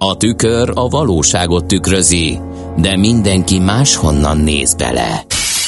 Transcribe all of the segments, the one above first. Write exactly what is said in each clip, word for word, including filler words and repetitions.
A tükör a valóságot tükrözi, de mindenki máshonnan néz bele.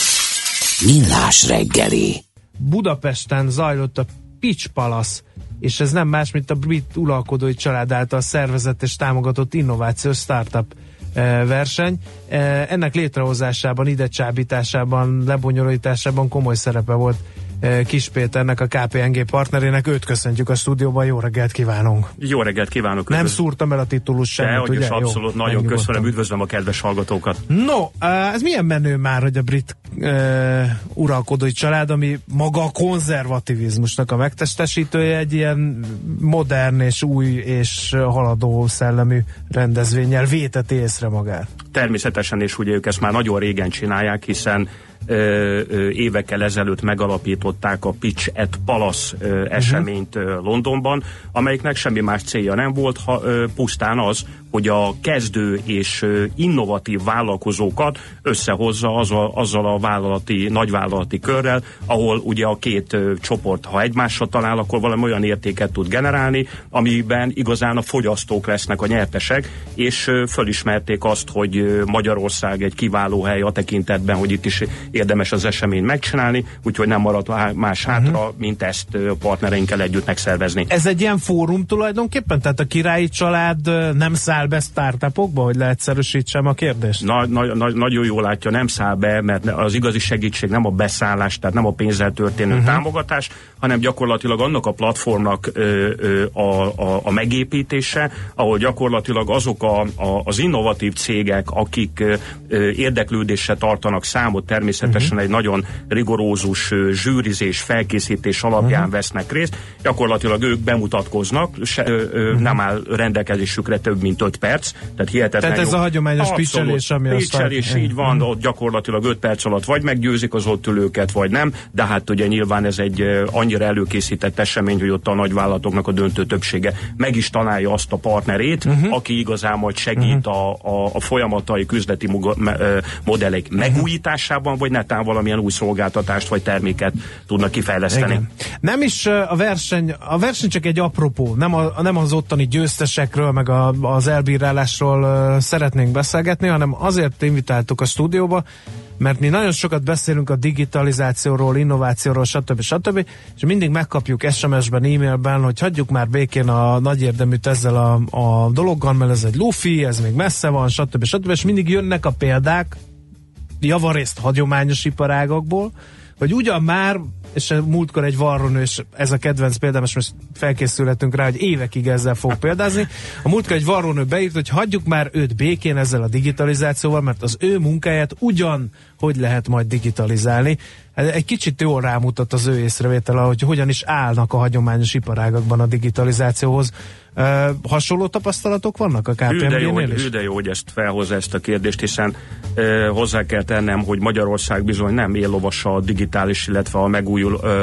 Millás reggeli. Budapesten zajlott a Pitch Palace, és ez nem más, mint a brit uralkodói család által szervezett és támogatott innovációs startup verseny. Ennek létrehozásában, ide csábításában, lebonyolításában komoly szerepe volt Kiss Péternek, a ká pé en gé partnerének. Őt köszöntjük a stúdióban, jó reggelt kívánunk! Jó reggelt kívánok! Nem szúrtam el a titulus semmit, ugye? Abszolút, jó, nagyon köszönöm, üdvözlöm a kedves hallgatókat! No, ez milyen menő már, hogy a brit uh, uralkodói család, ami maga a konzervativizmusnak a megtestesítője, egy ilyen modern és új és haladó szellemű rendezvénnyel véteti észre magát. Természetesen, és ugye ők ezt már nagyon régen csinálják, hiszen Ö, ö, évekkel ezelőtt megalapították a Pitch at Palace ö, eseményt ö, Londonban, amelyiknek semmi más célja nem volt, ha ö, pusztán az, hogy a kezdő és ö, innovatív vállalkozókat összehozza azzal, azzal a vállalati, nagyvállalati körrel, ahol ugye a két ö, csoport, ha egymásra talál, akkor valami olyan értéket tud generálni, amiben igazán a fogyasztók lesznek a nyertesek, és ö, fölismerték azt, hogy ö, Magyarország egy kiváló hely a tekintetben, hogy itt is érdemes az eseményt megcsinálni, úgyhogy nem maradt más hátra, uh-huh. mint ezt partnereinkkel együtt megszervezni. Ez egy ilyen fórum tulajdonképpen? Tehát a királyi család nem száll be startupokba, hogy leegyszerűsítsem a kérdést? Na, na, na, nagyon jól látja, nem száll be, mert az igazi segítség nem a beszállás, tehát nem a pénzzel történő uh-huh. támogatás, hanem gyakorlatilag annak a platformnak ö, ö, a, a, a megépítése, ahol gyakorlatilag azok a, a, az innovatív cégek, akik ö, érdeklődéssel tartanak számot, természetesen uh-huh. egy nagyon rigorózus ö, zsűrizés, felkészítés alapján uh-huh. vesznek részt, gyakorlatilag ők bemutatkoznak, se, ö, ö, uh-huh. nem áll rendelkezésükre több mint öt perc, tehát hihetetlen. Tehát ez jó. a hagyományos pitchelés, ami a pitchelés, így van, uh-huh. ott gyakorlatilag öt perc alatt vagy meggyőzik az ott ülőket, vagy nem, de hát ugye nyilván ez egy annyira előkészített esemény, hogy ott a nagyvállalatoknak a döntő többsége meg is találja azt a partnerét, uh-huh. aki igazán majd segít uh-huh. a, a, a folyamatai üzleti modellek uh-huh. megújításában, vagy netán valamilyen új szolgáltatást vagy terméket tudnak kifejleszteni. Igen. Nem is a verseny, a verseny csak egy apropó, nem, a, nem az ottani győztesekről, meg a, az elbírálásról szeretnénk beszélgetni, hanem azért invitáltuk a stúdióba, mert mi nagyon sokat beszélünk a digitalizációról, innovációról, stb. stb. És mindig megkapjuk es em es-ben, e-mailben, hogy hagyjuk már békén a nagy érdeműt ezzel a, a dologgal, mert ez egy lufi, ez még messze van, stb. stb. És mindig jönnek a példák, javarészt hagyományos iparágakból, hogy ugyan már, és múltkor egy varronő, és ez a kedvenc példám, és most felkészülhetünk rá, hogy évekig ezzel fog példázni. A múltkor egy varronő beírt, hogy hagyjuk már őt békén ezzel a digitalizációval, mert az ő munkáját ugyan hogy lehet majd digitalizálni. Egy kicsit jól rámutat az ő észrevétele, hogy hogyan is állnak a hagyományos iparágakban a digitalizációhoz. Uh, hasonló tapasztalatok vannak a ká pé em génél is? Hű de jó, hogy ezt felhozza ezt a kérdést, hiszen uh, hozzá kell tennem, hogy Magyarország bizony nem éllovasa a digitális, illetve a megújul uh,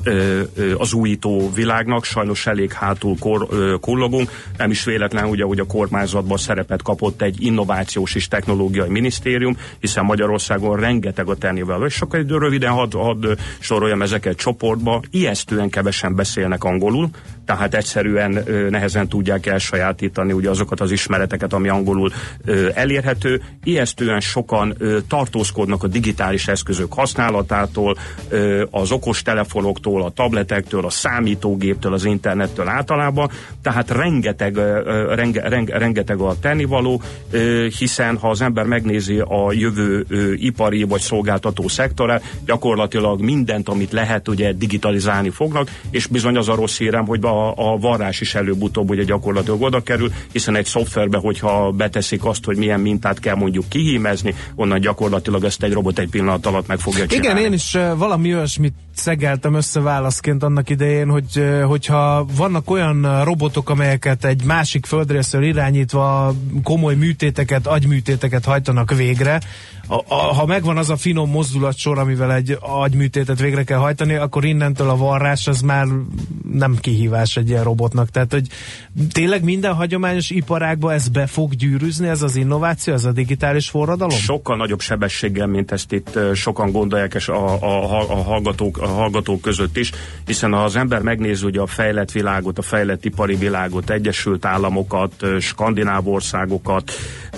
az újító világnak, sajnos elég hátul kor, kullogunk, nem is véletlen, ugye, hogy a kormányzatban szerepet kapott egy innovációs és technológiai minisztérium, hiszen Magyarországon rengeteg a tennivaló, és csak egy röviden hadd had soroljam ezeket csoportba, ijesztően kevesen beszélnek angolul, tehát egyszerűen ö, nehezen tudják elsajátítani ugye azokat az ismereteket, ami angolul ö, elérhető. Ijesztően sokan ö, tartózkodnak a digitális eszközök használatától, ö, az okostelefonoktól, a tabletektől, a számítógéptől, az internettől általában, tehát rengeteg, ö, renge, renge, rengeteg a tennivaló, ö, hiszen ha az ember megnézi a jövő ö, ipari vagy szolgáltató szektorát, gyakorlatilag mindent, amit lehet, ugye digitalizálni fognak, és bizony az a rossz hírem, hogy a A, a varrás is előbb-utóbb ugye gyakorlatilag oda kerül, hiszen egy szoftverbe, hogyha beteszik azt, hogy milyen mintát kell mondjuk kihímezni, onnan gyakorlatilag ezt egy robot egy pillanat alatt meg fogja csinálni. Igen, én is uh, valami olyasmit szegeltem össze válaszként annak idején, hogy uh, hogyha vannak olyan robotok, amelyeket egy másik földrészről irányítva komoly műtéteket, agyműtéteket hajtanak végre, A, a, ha megvan az a finom mozdulatsor, amivel egy agyműtétet végre kell hajtani, akkor innentől a varrás az már nem kihívás egy ilyen robotnak. Tehát, hogy tényleg minden hagyományos iparágban ez be fog gyűrűzni, ez az innováció, ez a digitális forradalom? Sokkal nagyobb sebességgel, mint ezt itt sokan gondolják, és a, a, a hallgatók hallgatók között is, hiszen ha az ember megnézi ugye a fejlett világot, a fejlett ipari világot, Egyesült Államokat, skandináv országokat,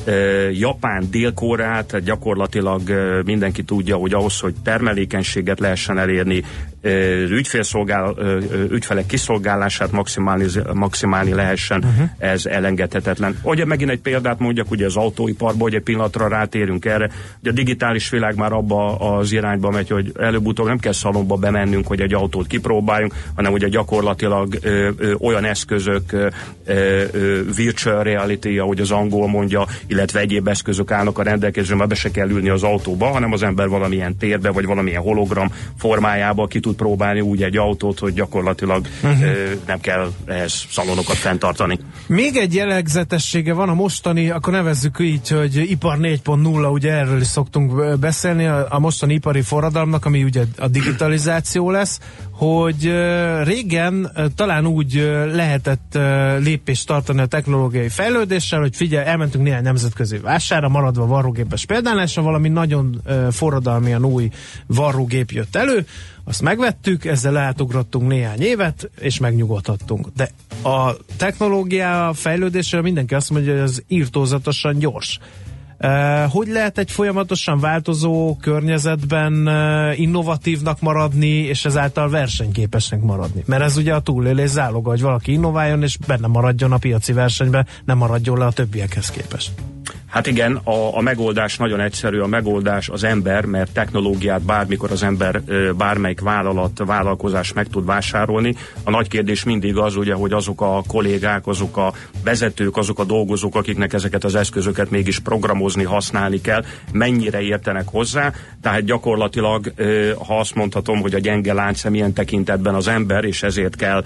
Japán, Dél-Koreát, gyakorlatilag mindenki tudja, hogy ahhoz, hogy termelékenységet lehessen elérni, ügyfélszolgál, ügyfelek kiszolgálását maximálni, maximálni lehessen, uh-huh. ez elengedhetetlen. Ugye megint egy példát mondjak, ugye az autóiparban, hogy egy pillanatra rátérünk erre, hogy a digitális világ már abba az irányba megy, hogy előbb-utóbb nem kell szalomba bemennünk, hogy egy autót kipróbáljunk, hanem ugye gyakorlatilag ö, ö, olyan eszközök, ö, ö, virtual reality, ahogy az angol mondja, illetve egyéb eszközök állnak a rendelkezésre, mert be se kell ülni az autóba, hanem az ember valamilyen térbe, vagy valamilyen hologram formájába ki tud próbálni úgy egy autót, hogy gyakorlatilag uh-huh. ö, nem kell ehhez szalonokat fenntartani. Még egy jellegzetessége van a mostani, akkor nevezzük így, hogy ipar négy pont nulla, ugye erről is szoktunk beszélni, a, a mostani ipari forradalomnak, ami ugye a digitalizáció lesz, hogy uh, régen uh, talán úgy uh, lehetett uh, lépést tartani a technológiai fejlődéssel, hogy figyelj, elmentünk néhány nemzetközi vásárra, maradva varrógépes példánásra, valami nagyon uh, forradalmian új varrógép jött elő, azt megvettük, ezzel átugrottunk néhány évet, és megnyugodhattunk. De a technológia fejlődésre mindenki azt mondja, hogy ez írtózatosan gyors. Uh, hogy lehet egy folyamatosan változó környezetben uh, innovatívnak maradni, és ezáltal versenyképesnek maradni? Mert ez ugye a túlélés záloga, hogy valaki innováljon, és benne maradjon a piaci versenyben, nem maradjon le a többiekhez képest. Hát igen, a, a megoldás nagyon egyszerű, a megoldás az ember, mert technológiát bármikor az ember bármelyik vállalat, vállalkozás meg tud vásárolni. A nagy kérdés mindig az, ugye, hogy azok a kollégák, azok a vezetők, azok a dolgozók, akiknek ezeket az eszközöket mégis programozni, használni kell, mennyire értenek hozzá. Tehát gyakorlatilag, ha azt mondhatom, hogy a gyenge láncszem ilyen tekintetben az ember, és ezért kell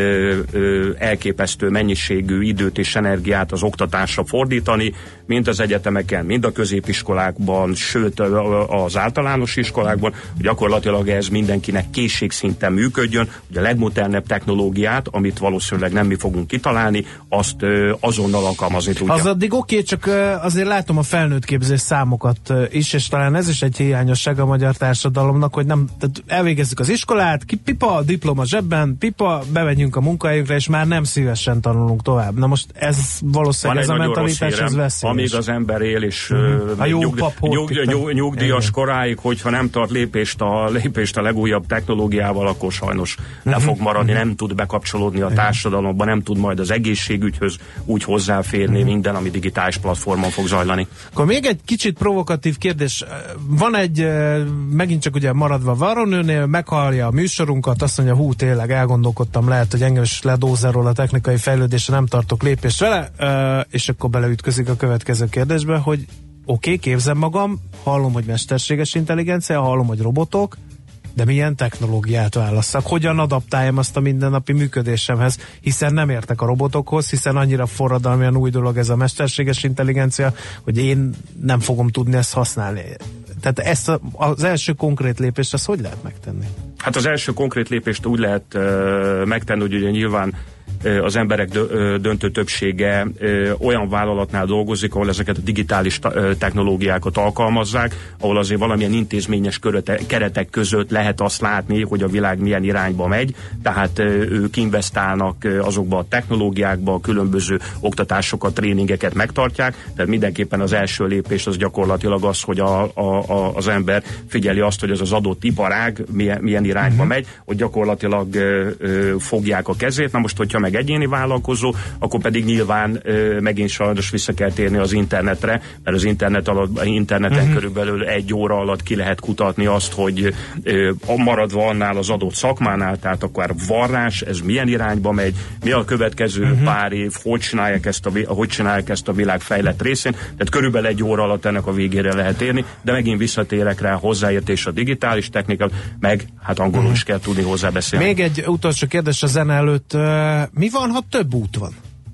elképesztő mennyiségű időt és energiát az oktatásra fordítani, mint az egyetemeken, mind a középiskolákban, sőt az általános iskolákban, hogy gyakorlatilag ez mindenkinek készségszinten működjön, hogy a legmodernebb technológiát, amit valószínűleg nem mi fogunk kitalálni, azt azonnal alkalmazni tudja. Az addig oké, okay, csak azért látom a felnőtt képzés számokat is, és talán ez is egy hiányosság a magyar társadalomnak, hogy nem, tehát elvégezzük az iskolát, ki, pipa, diploma zsebben, pipa, bemegyünk a munkahelyünkre, és már nem szívesen tanulunk tovább. Na most ez valószínűleg ez a mentalitás, ez veszélyes. Amíg az ember él, és uh-huh. nyugd, nyugd, nyugd, nyugdíjas koráig, hogyha nem tart lépést a, lépést a legújabb technológiával, akkor sajnos uh-huh. le fog maradni, uh-huh. nem tud bekapcsolódni a társadalomba, nem tud majd az egészségügyhöz úgy hozzáférni, uh-huh. minden, ami digitális platformon fog zajlani. Akkor még egy kicsit provokatív kérdés. Van egy, megint csak ugye maradva Varrónőnél, meghallja a műsorunkat, azt mondja, hú, tényleg elgondolkodtam, lehet, hogy engem is ledózerol a technikai fejlődésre, nem tartok lépést vele, és akkor beleütközik a következő kérdésbe, hogy oké, okay, képzem magam, hallom, hogy mesterséges intelligencia, hallom, hogy robotok, de milyen technológiát válasszak? Hogyan adaptáljam azt a mindennapi működésemhez? Hiszen nem értek a robotokhoz, hiszen annyira forradalmian új dolog ez a mesterséges intelligencia, hogy én nem fogom tudni ezt használni. Tehát ezt a, az első konkrét lépést, azt hogy lehet megtenni? Hát az első konkrét lépést úgy lehet uh, megtenni, hogy ugye nyilván az emberek döntő többsége olyan vállalatnál dolgozik, ahol ezeket a digitális technológiákat alkalmazzák, ahol azért valamilyen intézményes keretek között lehet azt látni, hogy a világ milyen irányba megy, tehát ők investálnak azokba a technológiákba, a különböző oktatásokat, tréningeket megtartják, tehát mindenképpen az első lépés az gyakorlatilag az, hogy a, a, a, az ember figyeli azt, hogy az az adott iparág milyen, milyen irányba uh-huh. megy, hogy gyakorlatilag ö, ö, fogják a kezét. Na most, hogyha meg egyéni vállalkozó, akkor pedig nyilván ö, megint sajnos vissza kell térni az internetre, mert az internet alatt, interneten uh-huh. körülbelül egy óra alatt ki lehet kutatni azt, hogy ö, maradva annál az adott szakmánál, tehát akkor varrás, ez milyen irányba megy, mi a következő uh-huh. pár év, hogy csinálják, ezt a, hogy csinálják ezt a világ fejlett részén, tehát körülbelül egy óra alatt ennek a végére lehet érni, de megint visszatérek rá, hozzáértés a digitális technika, meg hát angolul uh-huh. is kell tudni hozzá beszélni. Még egy utolsó kérdés a zene előtt. Mi van, ha több út van?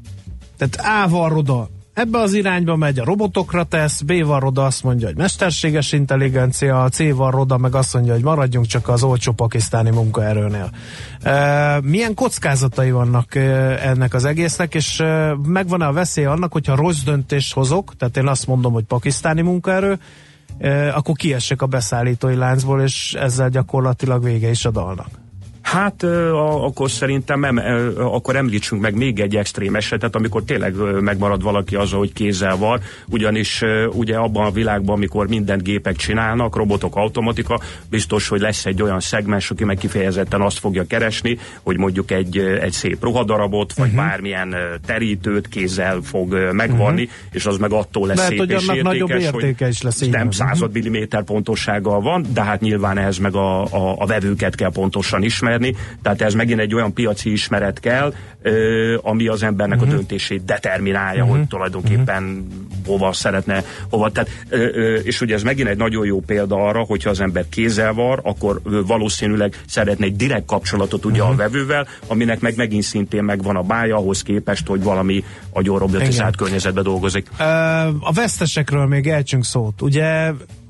Tehát A varroda ebbe az irányba megy, a robotokra tesz, B varroda azt mondja, hogy mesterséges intelligencia, a C varroda meg azt mondja, hogy maradjunk csak az olcsó pakisztáni munkaerőnél. E, milyen kockázatai vannak ennek az egésznek, és megvan-e a veszély annak, hogyha rossz döntést hozok, tehát én azt mondom, hogy pakisztáni munkaerő, akkor kiessek a beszállítói láncból, és ezzel gyakorlatilag vége is a dalnak. Hát akkor szerintem em, akkor említsünk meg még egy extrém esetet, amikor tényleg megmarad valaki azzal, hogy kézzel var, ugyanis ugye abban a világban, amikor mindent gépek csinálnak, robotok, automatika, biztos, hogy lesz egy olyan szegmens, aki meg kifejezetten azt fogja keresni, hogy mondjuk egy, egy szép ruhadarabot, vagy uh-huh. bármilyen terítőt kézzel fog megvarni, uh-huh. és az meg attól lesz lehet, szép és értékes, hogy is lesz nem század milliméter pontossággal van, de hát nyilván ehhez meg a, a, a vevőket kell pontosan ismerni. Tehát ez megint egy olyan piaci ismeret kell, ö, ami az embernek uh-huh. a döntését determinálja, uh-huh. hogy tulajdonképpen uh-huh. hova szeretne, hova. Tehát, ö, ö, és ugye ez megint egy nagyon jó példa arra, hogyha az ember kézzel var, akkor valószínűleg szeretne egy direkt kapcsolatot ugye uh-huh. a vevővel, aminek meg megint szintén megvan a bája ahhoz képest, hogy valami agyon-robotizált környezetben dolgozik. Ö, a vesztesekről még ejtsünk szót. Ugye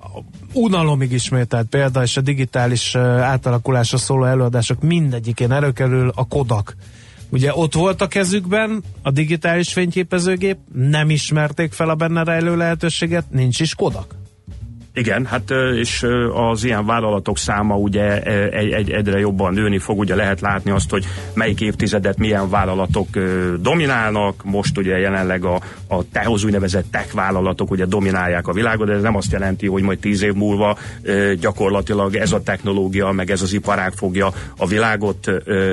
unalomig ismételt példa, és a digitális átalakulásra szóló előadások mindegyikén előkerül a Kodak. Ugye ott volt a kezükben a digitális fényképezőgép, nem ismerték fel a benne rejlő lehetőséget, nincs is Kodak. Igen, hát és az ilyen vállalatok száma ugye egy, egy, egyre jobban nőni fog, ugye lehet látni azt, hogy melyik évtizedet milyen vállalatok dominálnak, most ugye jelenleg a, a az úgynevezett tech vállalatok ugye dominálják a világot, de ez nem azt jelenti, hogy majd tíz év múlva gyakorlatilag ez a technológia, meg ez az iparág fogja a világot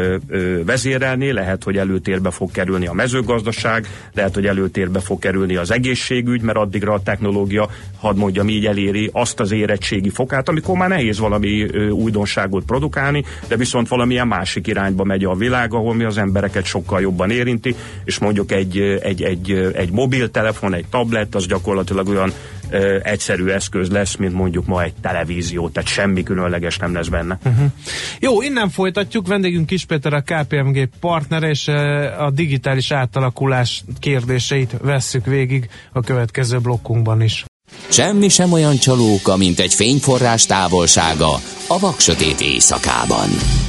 vezérelni, lehet, hogy előtérbe fog kerülni a mezőgazdaság, lehet, hogy előtérbe fog kerülni az egészségügy, mert addigra a technológia, hadd mondjam így, eléri azt az érettségi fokát, amikor már nehéz valami ö, újdonságot produkálni, de viszont valamilyen másik irányba megy a világ, ahol mi az embereket sokkal jobban érinti, és mondjuk egy, egy, egy, egy mobiltelefon, egy tablet, az gyakorlatilag olyan ö, egyszerű eszköz lesz, mint mondjuk ma egy televízió, tehát semmi különleges nem lesz benne. Uh-huh. Jó, innen folytatjuk, vendégünk Kiss Péter, a ká pé em gé partnere, és a digitális átalakulás kérdéseit vesszük végig a következő blokkunkban is. Semmi sem olyan csalóka, mint egy fényforrás távolsága a vaksötét éjszakában.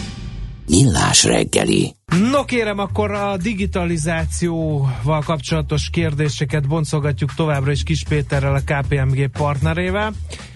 Millás reggeli. No kérem, akkor a digitalizációval kapcsolatos kérdéseket boncolgatjuk továbbra is Kiss Péterrel, a ká pé em gé partnerével,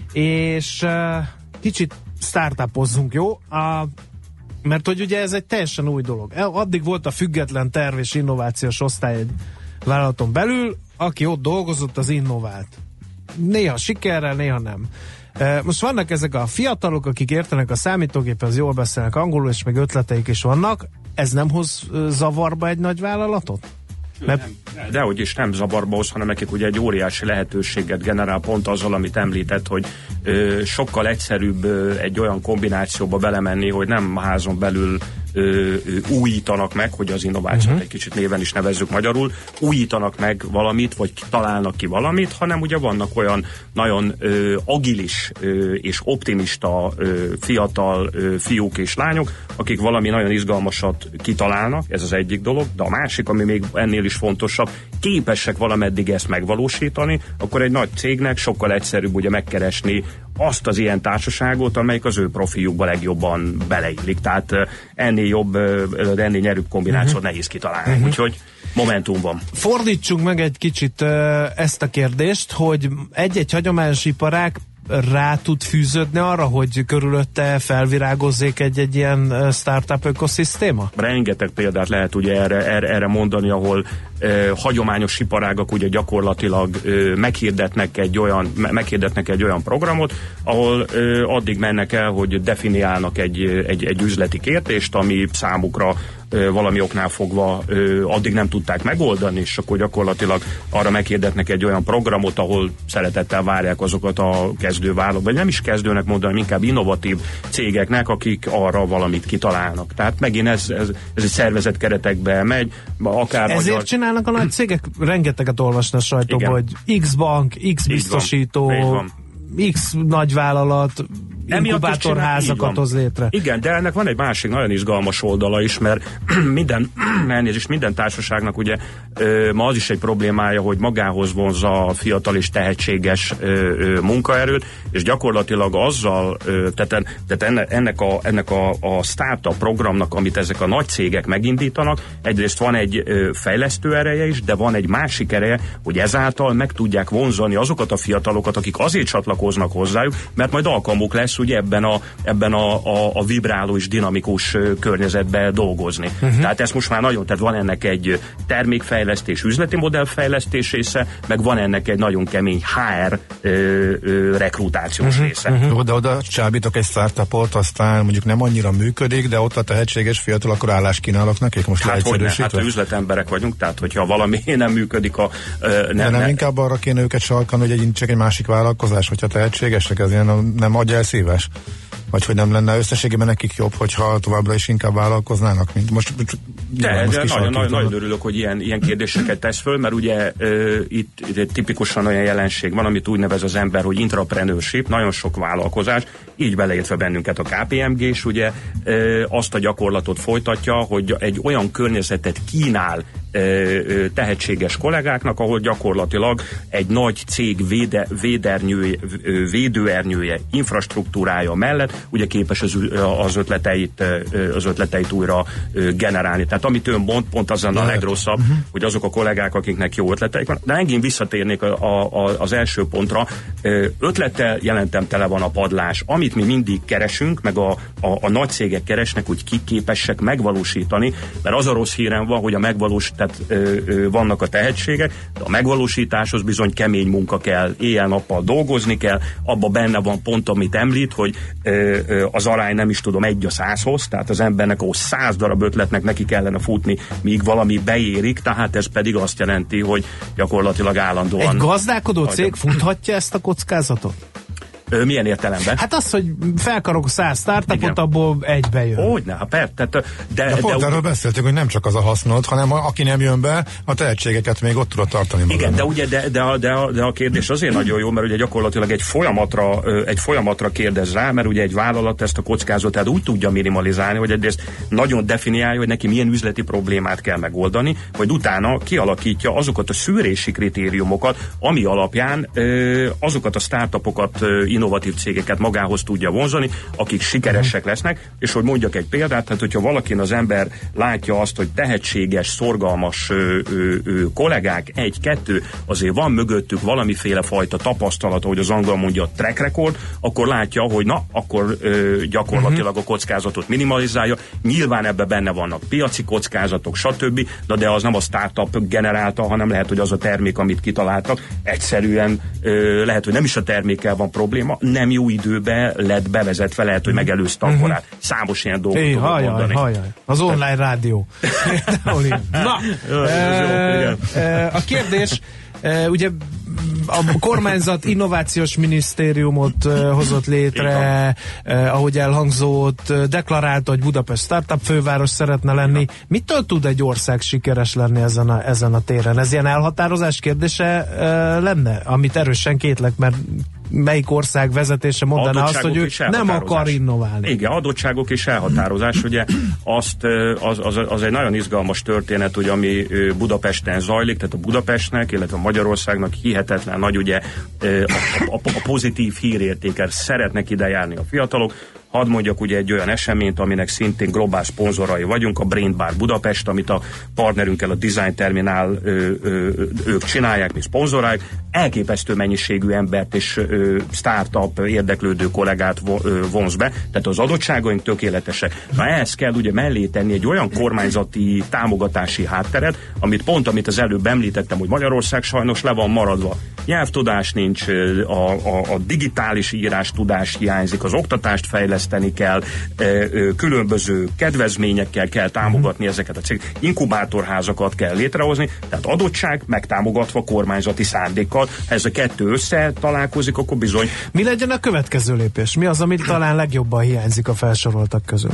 és uh, kicsit startupozzunk, jó? A, mert hogy ugye ez egy teljesen új dolog. Addig volt a független terv és innovációs osztály egy vállalaton belül, aki ott dolgozott, az innovált. Néha sikerrel, néha nem. Most vannak ezek a fiatalok, akik értenek a számítógéphez, jól beszélnek angolul, és meg ötleteik is vannak. Ez nem hoz zavarba egy nagy vállalatot? Mert... Dehogy is nem zavarba hoz, hanem nekik ugye egy óriási lehetőséget generál pont azzal, amit említett, hogy ö, sokkal egyszerűbb ö, egy olyan kombinációba belemenni, hogy nem házon belül ö, ö, újítanak meg, hogy az innovációt uh-huh. egy kicsit néven is nevezzük magyarul, újítanak meg valamit, vagy találnak ki valamit, hanem ugye vannak olyan nagyon ö, agilis ö, és optimista ö, fiatal ö, fiúk és lányok, akik valami nagyon izgalmasat kitalálnak, ez az egyik dolog, de a másik, ami még ennél is fontosabb, képesek valameddig ezt megvalósítani, akkor egy nagy cégnek sokkal egyszerűbb ugye megkeresni azt az ilyen társaságot, amelyik az ő profiljukba legjobban beleillik. Tehát ennél jobb, ennél nyerőbb kombinációt uh-huh. nehéz kitalálni. Uh-huh. Úgyhogy momentum van. Fordítsunk meg egy kicsit ezt a kérdést, hogy egy-egy hagyományos iparág rá tud fűződni arra, hogy körülötte felvirágozzék egy-egy ilyen startup ökoszisztéma? Rengeteg példát lehet ugye erre, erre, erre mondani, ahol eh, hagyományos iparágak ugye gyakorlatilag eh, meghirdetnek, egy olyan, meghirdetnek egy olyan programot, ahol eh, addig mennek el, hogy definiálnak egy, egy, egy üzleti kérdést, ami számukra valami oknál fogva ö, addig nem tudták megoldani, és akkor gyakorlatilag arra meghirdetnek egy olyan programot, ahol szeretettel várják azokat a kezdővállalatok, vagy nem is kezdőnek mondani, inkább innovatív cégeknek, akik arra valamit kitalálnak. Tehát megint ez, ez, ez egy szervezet keretekbe megy. Akár Ezért magyar... csinálnak a nagy cégek? Rengeteget olvasni a sajtóban, hogy X bank, X biztosító, X nagyvállalat, inkubátorházakat hoz létre. Igen, de ennek van egy másik nagyon izgalmas oldala is, mert minden, elnézést, minden társaságnak ugye ma az is egy problémája, hogy magához vonzza a fiatal és tehetséges munkaerőt, és gyakorlatilag azzal, tehát, tehát ennek, a, ennek a, a startup programnak, amit ezek a nagy cégek megindítanak, egyrészt van egy fejlesztő ereje is, de van egy másik ereje, hogy ezáltal meg tudják vonzani azokat a fiatalokat, akik azért csatlakoznak hozzájuk, mert majd alkalmuk lesz ugye ebben a, ebben a, a, a vibráló és dinamikus környezetben dolgozni. Uh-huh. Tehát ez most már nagyon, tehát van ennek egy termékfejlesztés, üzleti modellfejlesztés része, meg van ennek egy nagyon kemény há er ö, ö, rekrutációs uh-huh. része. Uh-huh. De oda csábítok egy startupot, aztán mondjuk nem annyira működik, de ott a tehetséges fiatal, akkor állást kínálok nekik, most hát leegyszerűsítve? Hát üzletemberek vagyunk, tehát hogyha valami nem működik a... Ö, nem, de nem ne, inkább arra kéne őket sarkani, hogy egy, csak egy másik vállalkozás, hogyha tehetségesek, ez ilyen nem adja el szíves? Vagy hogy nem lenne összességében nekik jobb, hogyha továbbra is inkább vállalkoznának, mint most. De, most de nagyon, nagyon, nagyon örülök, hogy ilyen, ilyen kérdéseket tesz föl, mert ugye ö, itt, itt tipikusan olyan jelenség van, amit úgy nevez az ember, hogy intrapreneurship, nagyon sok vállalkozás, így beleértve bennünket a ká pé em gé is, ugye ö, azt a gyakorlatot folytatja, hogy egy olyan környezetet kínál ö, ö, tehetséges kollégáknak, ahol gyakorlatilag egy nagy cég véde, védernyője, védőernyője, infrastruktúrája mellett ugye képes az, az, ötleteit, az ötleteit újra generálni. Tehát amit ön mond, pont az a legrosszabb, uh-huh. hogy azok a kollégák, akiknek jó ötleteik van. De engem visszatérnék a, a, az első pontra. Ötlettel jelentem tele van a padlás. Amit mi mindig keresünk, meg a, a, a nagy cégek keresnek, hogy kik képesek megvalósítani, mert az a rossz hírem van, hogy a megvalós, tehát ö, ö, vannak a tehetségek, de a megvalósításhoz bizony kemény munka kell, éjjel-nappal dolgozni kell, abban benne van pont, amit említ, hogy ö, az arány nem is tudom egy a százhoz, tehát az embernek ahhoz száz darab ötletnek neki kellene futni, míg valami beérik, tehát ez pedig azt jelenti, hogy gyakorlatilag állandóan... Egy gazdálkodó cég futhatja ezt a kockázatot? Ö, milyen értelemben? Hát az, hogy felkarok száz startupot, abból egybe jön. Hogyne, hát persze. Tehát, de, de pont de, erről beszéltünk, hogy nem csak az a hasznod, hanem a, aki nem jön be, a tehetségeket még ott tudod tartani magad. Igen, de ugye de, de, de, a, de a kérdés azért nagyon jó, mert ugye gyakorlatilag egy folyamatra, egy folyamatra kérdez rá, mert ugye egy vállalat ezt a kockázatát úgy tudja minimalizálni, hogy egyrészt nagyon definiálja, hogy neki milyen üzleti problémát kell megoldani, hogy utána kialakítja azokat a szűrési kritériumokat, ami alapján azokat a startupokat, innovatív cégeket magához tudja vonzani, akik sikeresek lesznek, és hogy mondjak egy példát, tehát hogyha valakin az ember látja azt, hogy tehetséges, szorgalmas ö, ö, ö, kollégák, egy-kettő, azért van mögöttük valamiféle fajta tapasztalat, ahogy az angol mondja, track record, akkor látja, hogy na, akkor ö, gyakorlatilag a kockázatot minimalizálja. Nyilván ebben benne vannak piaci kockázatok, stb., de, de az nem a startup generálta, hanem lehet, hogy az a termék, amit kitaláltak, egyszerűen ö, lehet, hogy nem is a termékkel van probléma, nem jó időben lett bevezetve, lehet, hogy megelőzte a korát. Számos ilyen dolgot hey, tudok hajaj, mondani. Hajaj. Az online rádió. Na, e, e, a kérdés, e, ugye a kormányzat innovációs minisztériumot uh, hozott létre, uh, ahogy elhangzott, uh, deklarálta, hogy Budapest startup főváros szeretne lenni. Mitől tud egy ország sikeres lenni ezen a, ezen a téren? Ez ilyen elhatározás kérdése uh, lenne, amit erősen kétlek, mert melyik ország vezetése mondaná azt, hogy ő nem akar innoválni. Igen, adottságok és elhatározás, ugye azt, az, az, az egy nagyon izgalmas történet, ugye, ami Budapesten zajlik, tehát a Budapestnek, illetve a Magyarországnak hihetetlen nagy, ugye a, a, a pozitív hírértéket szeretnek ide járni a fiatalok. Hadd mondjak ugye egy olyan eseményt, aminek szintén globál szponzorai vagyunk, a Brain Bar Budapest, amit a partnerünkkel, a Design Terminál ö, ö, ők csinálják, mi szponzoráljuk. Elképesztő mennyiségű embert és ö, startup érdeklődő kollégát vo, ö, vonz be, tehát az adottságaink tökéletesek. Na ehhez kell ugye mellé tenni egy olyan kormányzati támogatási hátteret, amit pont, amit az előbb említettem, hogy Magyarország sajnos le van maradva. Nyelvtudás nincs, a, a, a digitális írás tudás hiányzik, az oktatást fejleszteni kell, különböző kedvezményekkel kell támogatni ezeket a cégeket, inkubátorházakat kell létrehozni, tehát adottság megtámogatva kormányzati szándékkal. Ha ez a kettő össze találkozik, akkor bizony. Mi legyen a következő lépés? Mi az, amit talán legjobban hiányzik a felsoroltak közül?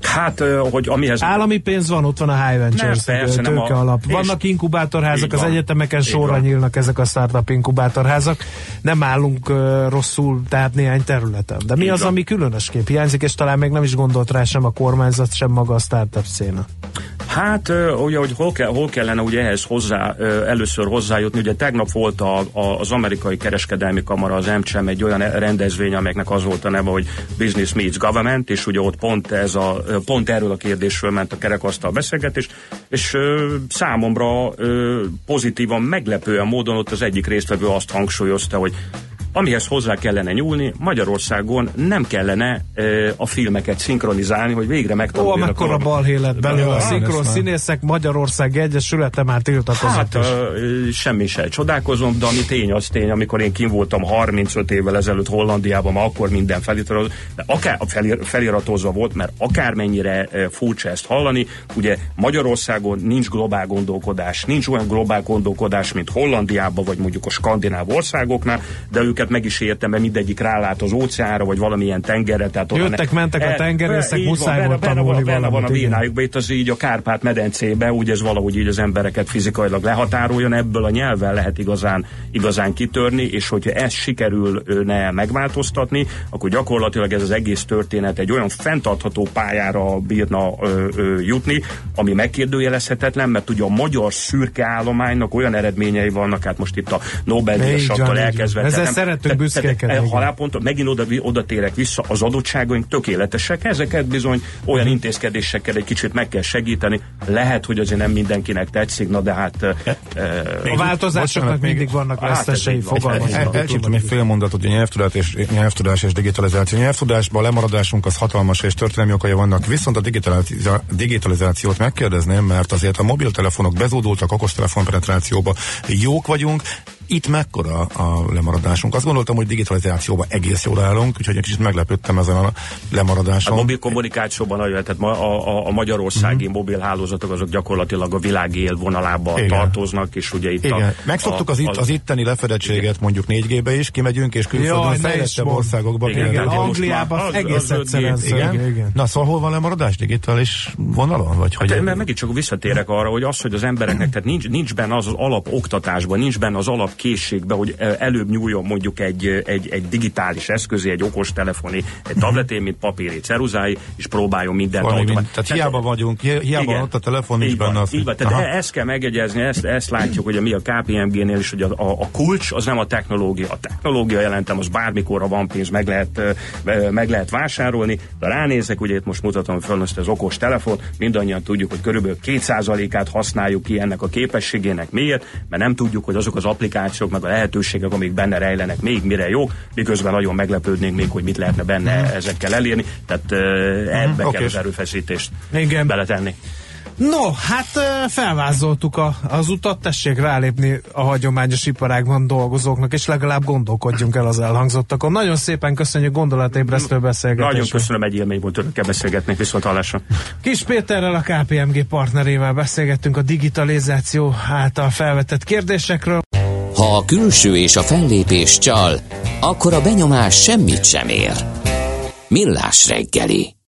Hát, hogy amihez... Állami pénz van, ott van a High Ventures tőke alap. Vannak inkubátorházak, az egyetemeken sorra nyílnak ezek a startup inkubátorházak. Nem állunk uh, rosszul, tehát néhány területen. De mi így az, van. Ami különösképp hiányzik, és talán még nem is gondolt rá sem a kormányzat, sem maga a startup széna? Hát, ugye, hogy hol, kell, hol kellene ugye ehhez hozzá, először hozzájutni, ugye tegnap volt a, a, az amerikai kereskedelmi kamara, az em cé em egy olyan rendezvény, amelynek az volt a neve, hogy Business Meets Government, és ugye ott pont, ez a, pont erről a kérdésről ment a kerekasztal beszélgetés, és ö, számomra ö, pozitívan, meglepően módon ott az egyik résztvevő azt hangsúlyozta, hogy amihez hozzá kellene nyúlni, Magyarországon nem kellene e, a filmeket szinkronizálni, hogy végre megtanuljanak. Ó, mekkora balhé lett belőle a szinkron színészek, Magyarország Egyesülete már tiltakozott. Hát e, semmi se csodálkozom, de ami tény az tény, amikor én kim voltam harmincöt évvel ezelőtt Hollandiában, akkor minden feliratozva, de akár felir, feliratozva volt, mert akármennyire e, furcsa ezt hallani, ugye Magyarországon nincs globál gondolkodás, nincs olyan globál gondolkodás, mint Hollandiában, vagy mondjuk a skandináv országoknál, de ők meg is értem, mert mindegyik rálát az óceánra, vagy valamilyen tengerre. Tehát jöttek, ne... mentek a tengerészek, muszáj volt tanulni benne van a vénájukban, itt az így a Kárpát-medencébe, úgy ez valahogy így az embereket fizikailag lehatároljon, ebből a nyelven lehet igazán, igazán kitörni, és hogyha ezt sikerülne megváltoztatni, akkor gyakorlatilag ez az egész történet egy olyan fenntartható pályára bírna ö, ö, jutni, ami megkérdőjelezhetetlen, mert ugye a magyar szürke állománynak olyan eredményei vannak, hát most itt a Nobel-díjasaktól elkezdve. Szeretünk büszkékedni. Halálponton megint oda, oda térek vissza, az adottságaink tökéletesek, ezeket bizony olyan uh-huh. intézkedésekkel egy kicsit meg kell segíteni. Lehet, hogy azért nem mindenkinek tetszik, na de hát... E, e, a változásoknak mindig vannak vesztesei, fogalmaznak. Elcsíptem egy fél mondatot, hogy nyelvtudás és, nyelvtudás és digitalizáció. Nyelvtudásban a lemaradásunk az hatalmas és történelmi okai vannak, viszont a digitalizációt megkérdezném, mert azért a mobiltelefonok bezódultak, okostelefon penetrációba jók vagyunk. Itt mekkora a lemaradásunk? Azt gondoltam, hogy digitalizációban egész jól állunk, úgyhogy egy kicsit meglepődtem ezen a lemaradáson. A mobil kommunikációban nagyon, tehát a, a, a magyarországi mm-hmm. mobilhálózatok azok gyakorlatilag a világ élvonalában Igen. tartoznak, és ugye itt Igen. A, Megszoktuk a, az, itt, az itteni lefedettséget Igen. mondjuk négy G-be is, kimegyünk és külföldön fejlettebb országokba. Igen, Igen. Angliában az, egész az egyszerűen Igen. Igen. Na szóval hol van lemaradás digitális vonalon? Vagy hát, hogy mert megint csak visszatérek arra, hogy az, hogy az embereknek, tehát nincs, nincs benne az az alap oktatásban, nincs benne az alap készségbe, hogy előbb nyúljon mondjuk egy, egy, egy digitális eszközé, egy okostelefoni, egy tableté, mint papíri, ceruzái, és próbáljon mindent automatizálni. Tehát hiába vagyunk, hiába igen, ott a telefon, nincs benne az. Így van, tehát Aha. ezt kell megegyezni, ezt, ezt látjuk, hogy a, mi a ká pé em gé-nél is, hogy a, a, a kulcs az nem a technológia. A technológia jelentem, az bármikor, ha van pénz, meg lehet, meg lehet vásárolni, de ránézek, ugye itt most mutatom föl azt az okos telefon, mindannyian tudjuk, hogy körülbelül két százalékát használjuk ki ennek a képességének. Miért? Mert nem tudjuk, hogy azok az applikációk, meg a lehetőségek, amik benne rejlenek, még mire jók, miközben nagyon meglepődnénk még, hogy mit lehetne benne uh-huh. ezekkel elérni, tehát uh, ebbe uh-huh. kell az erőfeszítést Igen. beletenni. No, hát felvázoltuk a, az utat, tessék rálépni a hagyományos iparágban dolgozóknak, és legalább gondolkodjunk el az elhangzottakon. Nagyon szépen köszönjük gondolatébresztő beszélgetésre. Nagyon köszönöm, egy élmény volt önökkel beszélgetni, viszont hallásra. Kis Péterrel, a ká pé em gé partnerével beszélgettünk a digitalizáció által felvetett kérdésekről. Ha a külső és a fellépés csal, akkor a benyomás semmit sem ér. Millás reggeli.